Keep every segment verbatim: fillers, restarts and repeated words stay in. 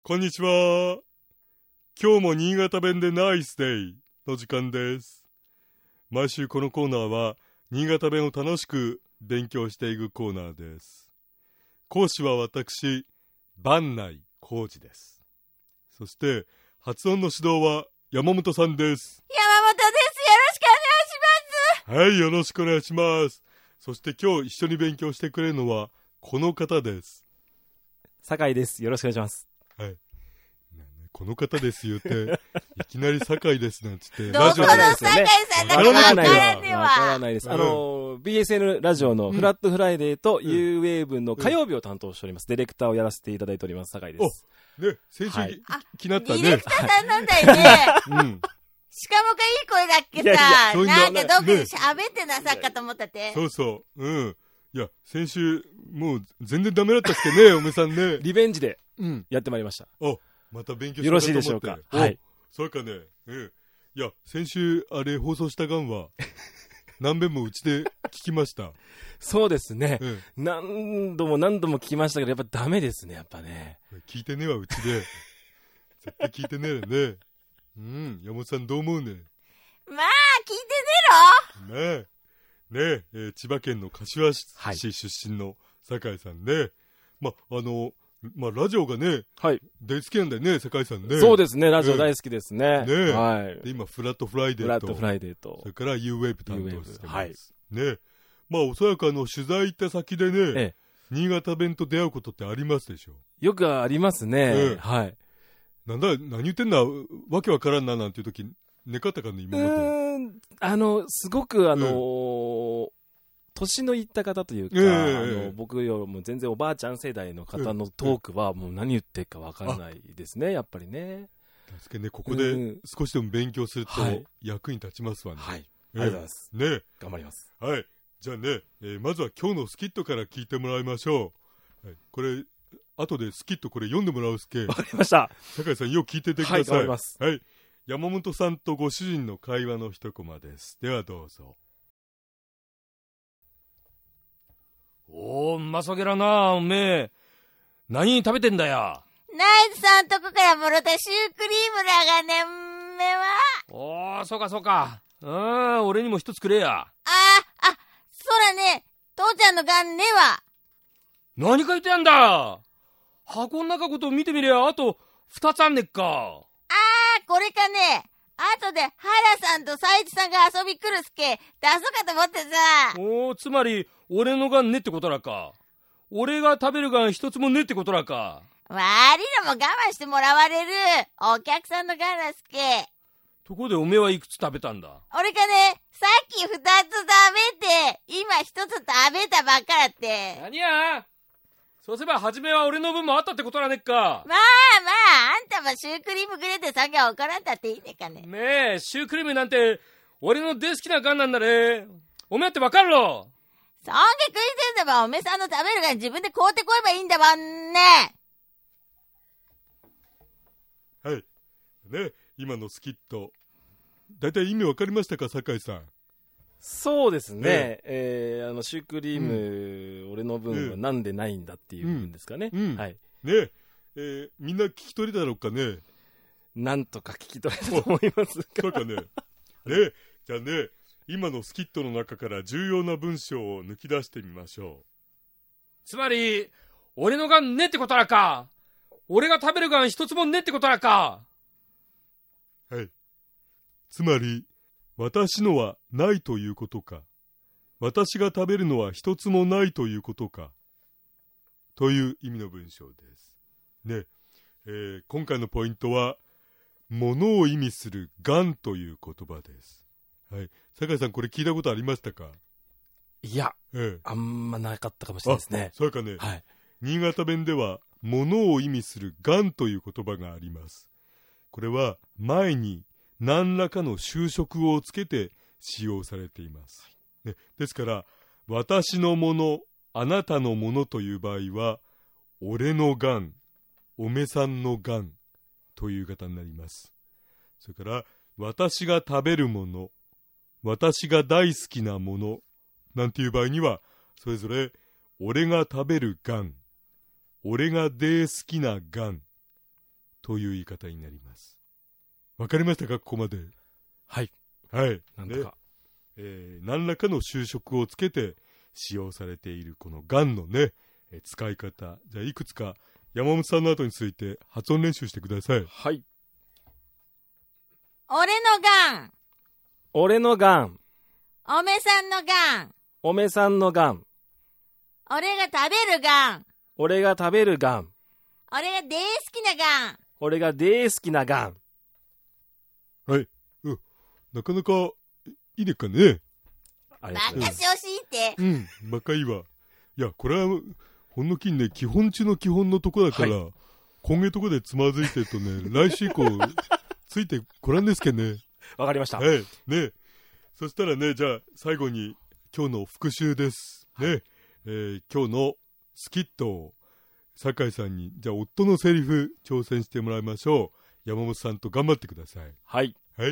こんにちは。今日も新潟弁でナイスデイの時間です。毎週このコーナーは新潟弁を楽しく勉強していくコーナーです。講師は私、番内浩二です。そして発音の指導は山本さんです。 山本です。よろしくお願いします。 はい、よろしくお願いします。そして今日一緒に勉強してくれるのはこの方です。 酒井です。よろしくお願いします。 はい、この方ですよっていきなり酒井ですなんつってどこの酒井さんだかわからねえわ。 わからないです。あの ビーエスエヌ ラジオのフラットフライデーと ユーウェーブの火曜日を担当しております。ディレクターをやらせていただいております酒井です。 ね、先週、はい、気になったね。 ディレクターさんなんだよね。うん。しかもかいい声だっけさ。いやいやなんかどっかで喋ってなさっかと思ったって。 そうそう。うん。いや先週もう全然ダメだったっけねおめさんね。 リベンジでやってまいりました。 お、また勉強しよろしいでしょうか。 はい。そうかね。うん。いや先週あれ放送したがんは何遍もうちで聞きました。 そうですね、うん。何度も何度も聞きましたけどやっぱダメですねやっぱね。 聞いてねえわうちで。絶対聞いてねえよね。うん。山本さんどう思うね。 まあ聞いてねえろ。 ねえ。ねええー、千葉県の柏市出身の酒井さんね、はい、まあのまあラジオがね、はい、大好きなんだよね酒井さんね。 そうですねラジオ大好きですね。 ねえ、 はい、 で今フラットフライデーとフラットフライデーとそれから ユーウェーブ 担当してます。はい、ねまあおそらくあの取材行った先でね、ええ、新潟弁と出会うことってありますでしょ。 よくありますね。ええ、はい。 なんだ何言ってんだわけわからんななんていう時寝かったかね今まで。 うーんあのすごくあのーうん、年のいった方というか、えー、あの僕よりも全然おばあちゃん世代の方のトークはもう何言ってるかわからないですねやっぱりね。 確かにねここで少しでも勉強すると役に立ちますわね。 はい、はいえー、ありがとうございますね。頑張ります。 はいじゃあね、えー、まずは今日のスキットから聞いてもらいましょう。はい、これ後でスキットこれ読んでもらうすけ。 わかりました。 酒井さんよく聞いててください。はい、 頑張ります。 はい、山本さんとご主人の会話の一コマです。ではどうぞ。 おー、うまそげらなおめえ。何食べてんだよ。 ナイツさんとこからもろたシュークリームらがねんめは。 おー、そうかそうか。うん、俺にも一つくれや。あー、 あ、そらね、父ちゃんのがんねわ。 何か言ってやんだ。箱の中こと見てみりゃあと二つあんねっか。 あー、これかね。後で原さんと佐一さんが遊び来るすけ出そうかと思ってさ。 おー、つまり俺のがんねってことらか。俺が食べるがん一つもねってことらか。 悪いのも我慢してもらわれるお客さんのがんなすけ。 ところでおめえはいくつ食べたんだ。 俺がねさっき二つ食べて今一つ食べたばっかだって。 何やそうすれば初めは俺の分もあったってことらねっか。 まあまああんたもシュークリームくれてさんが怒らんたっていいねかね。 ねえシュークリームなんて俺の大好きながんなんだね。おめえってわかるろ。 そんげ食いてんだばおめさんの食べるがん自分で買うてこえばいいんだばんね。 はいね今のスキットだいたい意味わかりましたか酒井さん。 そうですね、えええー、あのシュークリーム、うん、俺の分はなんでないんだっていう部分ですかね、うんうん、はいねえー、みんな聞き取りだろうかね。 なんとか聞き取れたと思いますか。 そうかね。ねじゃあね今のスキットの中から重要な文章を抜き出してみましょう。 つまり俺のがんねってことらか。俺が食べるがん一つもねってことらか。 はいつまり私のはないということか私が食べるのは一つもないということかという意味の文章ですね。えー、今回のポイントは物を意味するがんという言葉です。はい、酒井さんこれ聞いたことありましたか。 いや、ええ、あんまなかったかもしれないですね。 そうかね、はい、新潟弁では物を意味するがんという言葉があります。これは前に何らかの修飾をつけて使用されています、ね、ですから私のものあなたのものという場合は俺のがんおめさんのがんという方になります。それから私が食べるもの私が大好きなものなんていう場合にはそれぞれ俺が食べるがん俺が大好きながんという言い方になります。わかりましたか、ここまで。 はい。 はい。 なんとか。 えー、何らかの修飾をつけて使用されているこのガンのね、えー、使い方。じゃあいくつか山本さんの後について発音練習してください。 はい。 俺のガン。 俺のガン。 おめさんのガン。 おめさんのガン。 俺が食べるガン。 俺が食べるガン。 俺が大好きなガン。 俺が大好きなガン。 はい。うん。なかなかいいですかね。 バカ調子いいって。 うん。バカいいわ。いや、これはほんの金ね、基本中の基本のとこだから、はい、今月とこでつまずいてるとね、来週以降ついてこらんですけどね。 わかりました。 はい。ね。そしたらね、じゃあ最後に今日の復習です。ね。はい、えー、今日のスキットを酒井さんに、じゃあ夫のセリフ挑戦してもらいましょう。山本さんと頑張ってください。 はい。 はい。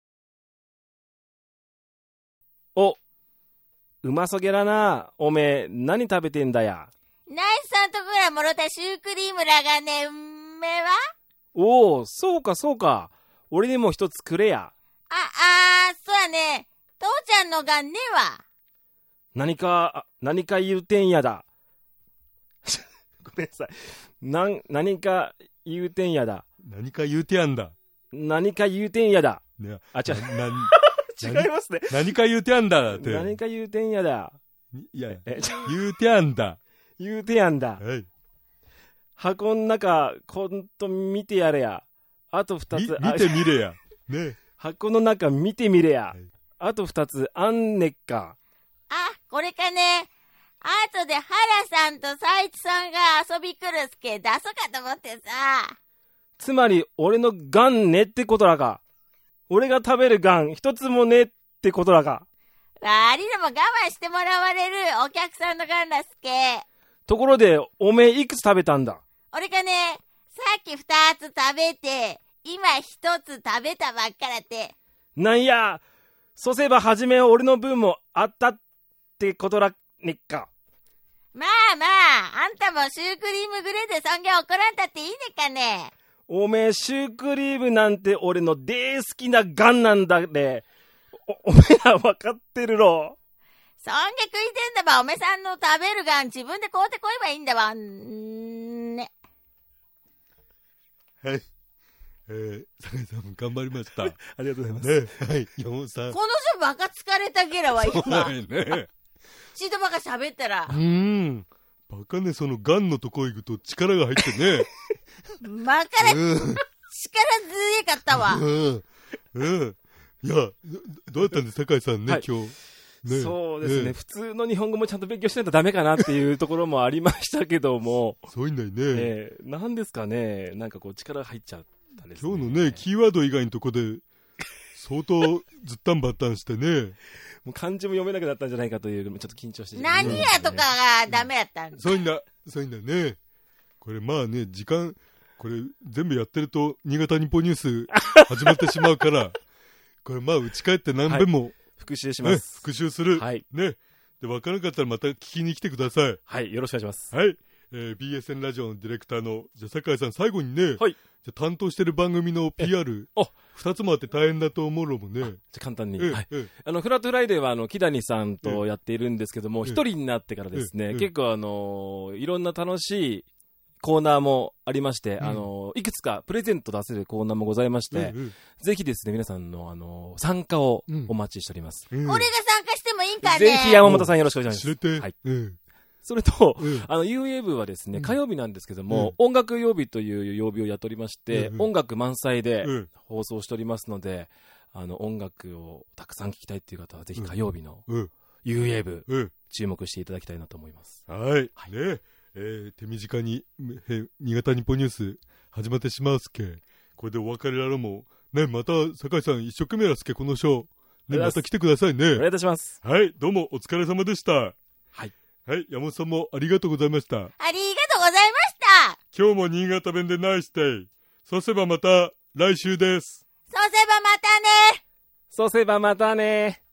お、うまそげらな。おめえ、何食べてんだや。 ナイスさんとこからもろたシュークリームらがね、うんめはおお、そうかそうか。俺にも一つくれや。 あ、あー、そうやね。父ちゃんのがねえわ。 何か、何か言うてんやだ。ごめんなさい。なん、何か言うてんやだ。 何か言うてやんだ。 何か言うてんやだ。 ね、 あ、違う。 違いますね。 何か言うてやんだって。 何か言うてんやだ。 いや、言うてやんだ。 言うてやんだ。 はい。 箱の中、ほんと見てやれや。あと二つ。 見てみれや。ね。 箱の中見てみれや。はい、あと二つあんねっか。 あ、これかね。あとで原さんと佐一さんが遊び来るすけ出そうかと思ってさ。 つまり俺のガンねってことらか。俺が食べるガン一つもねってことらか。 ありでも我慢してもらわれるお客さんのガンだすけ。 ところでおめえいくつ食べたんだ。 俺がね、さっき二つ食べて今一つ食べたばっからって。 なんや、そうせば初め俺の分もあったってことらねっか。 まあまあ、あんたもシュークリームグレーでそんげ怒らんたっていいねかね。 おめえシュークリームなんて俺の大好きなガンなんだね。お, おめえら分かってるろ。 そんげ食いてんだば、おめさんの食べるガン自分で買うてこえばいいんだわ。んね。 はい。えー、酒井さんも頑張りました。 ありがとうございます。 ね、はい、山本さん。 この人バカ疲れたゲラは今。 そうだよね。 ちとばか喋ったら。 うーん。バカね、そのガンのとこ行くと力が入ってね。 バカら、力ずえかったわ。 うん。うん。いや、どうやったんです酒井さんね、はい、今日。ね、 そうですね、ね、普通の日本語もちゃんと勉強しないとダメかなっていうところもありましたけども。 そういうんだよね。 えー、なんですかね、なんかこう力が入っちゃったですね。 今日のね、キーワード以外のとこで、相当ずったんばったんしてね。 もう漢字も読めなくなったんじゃないかという、ちょっと緊張してしまった、ね。何やとかがダメやったんだ。 そういうんだ、そういうんだね。これまあね、時間、これ全部やってると、新潟日報ニュース始まってしまうから、これまあ打ち返って何遍も、はい、 復習します、ね、 復習する。 はい。 ね。で、分からなかったらまた聞きに来てください。 はい、よろしくお願いします。 はい。えー、ビーエスエヌ ラジオのディレクターの、じゃ酒井さん最後にね、 はい。 じゃ担当してる番組の ピーアール、二つもあって大変だと思うのもね。 じゃ簡単に。はい。あの、フラットフライデーは、あの、木谷さんとやっているんですけども、一人になってからですね、結構あの、いろんな楽しいコーナーもありまして、うん、あの、いくつかプレゼント出せるコーナーもございまして、うんうん、ぜひですね、皆さんのあの、参加をお待ちしております。 うん、俺が参加してもいいんかね。 ぜひ山本さんよろしくお願いします。 知れて。 はい。 うんそれと、うん、あの、ユーエー 部はですね、火曜日なんですけども、うん、音楽曜日という曜日をやっておりまして、うん、音楽満載で放送しておりますので、うん、あの、音楽をたくさん聴きたいっていう方は、ぜひ火曜日の ユーエー 部、うん、注目していただきたいなと思います。 はい。はい、ねえー、手短に、え新潟日本ニュース始まってしまうすけ、これでお別れられも、ね、また、酒井さん一生懸命らすけ、このショー、ね、また来てくださいね。 お願いいたします。 はい、どうもお疲れ様でした。 はい。 はい、山本さんもありがとうございました。ありがとうございました。 今日も新潟弁でナイスデイ。そうすればまた来週です。 そうすればまたね。 そうすればまたね。